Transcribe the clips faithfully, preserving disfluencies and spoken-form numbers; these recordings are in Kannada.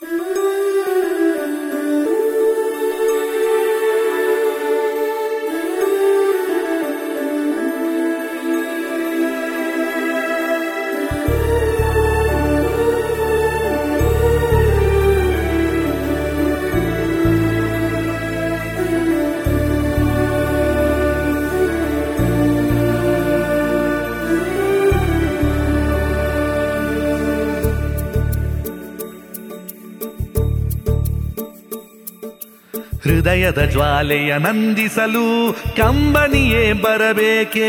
ಹೃದಯದ ಜ್ವಾಲೆಯ ನಂದಿಸಲು ಕಂಬನಿಯೇ ಬರಬೇಕೇ,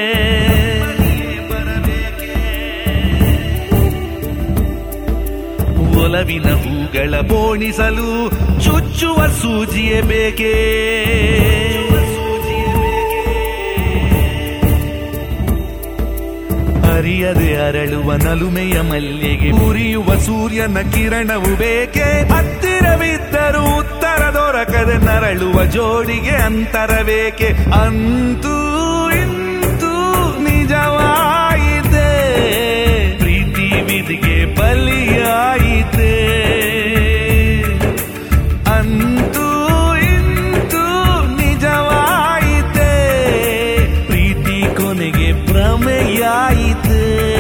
ಒಲವಿನ ಹೂಗಳ ಬೋಣಿಸಲು ಚುಚ್ಚುವ ಸೂಜಿಯೇ ಬೇಕೇ, ಅರಿಯದೆ ಅರಳುವ ನಲುಮೆಯ ಮಲ್ಲಿಗೆ ಉರಿಯುವ ಸೂರ್ಯನ ಕಿರಣವು ಬೇಕೇ, ಹತ್ತಿರವಿದ್ದರೂ ಉತ್ತರ ದೊರಕದೆ ನರಳುವ ಜೋಡಿಗೆ ಅಂತರಬೇಕೆ. ಅಂತೂ ಇಂತೂ ನಿಜವಾಯಿತೆ ಪ್ರೀತಿ ವಿಧಿಗೆ ಬಲಿಯಾಯಿತೆ, ಅಂತೂ ಇಂತೂ ನಿಜವಾಯಿತೆ ಪ್ರೀತಿ ಕೊನೆಗೆ ಭ್ರಮೆಯಾಯಿತೆ.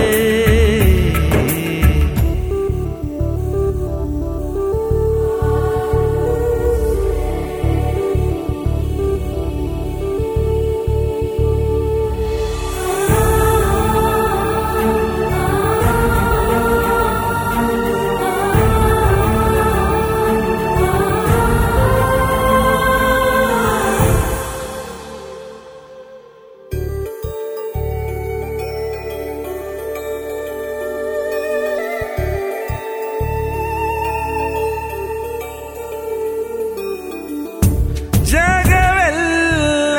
ಜಗವೆಲ್ಲ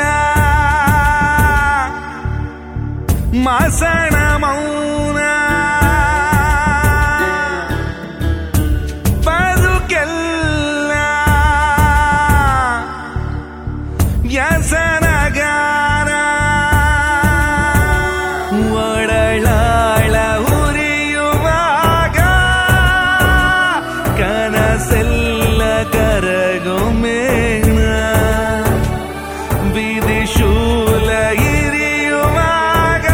ಮಾಸಣ ಮೌನ, ಬದುಕೆಲ್ಲ ವ್ಯಸನಗಾರ, ಒಡಲಾಳ ಉರಿಯುವಾಗ ಕನಸೆಲ್ಲ ಕರಗೊಮ್ಮೆ, ವಿಧಿಶೂಲ ಇರಿಯುವಾಗ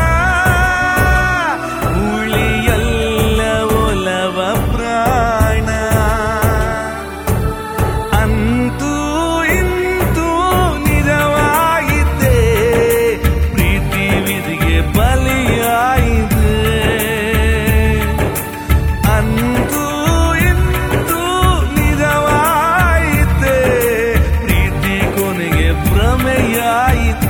ಉಳಿಯಲ್ಲ ಒಲವ ಪ್ರಾಣ, ಅಂತೂ ಇಂತೂ ನಿಜವಾಯಿತೆ ಪ್ರೀತಿ ವಿಧಿಗೆ ಬಲಿಯಾಯಿತೆ, ಅಂತೂ ಇಂತೂ ನಿಜವಾಯಿತೆ ಪ್ರೀತಿ ಕೊನೆಗೆ ಭ್ರಮೆಯಾಯಿತೆ.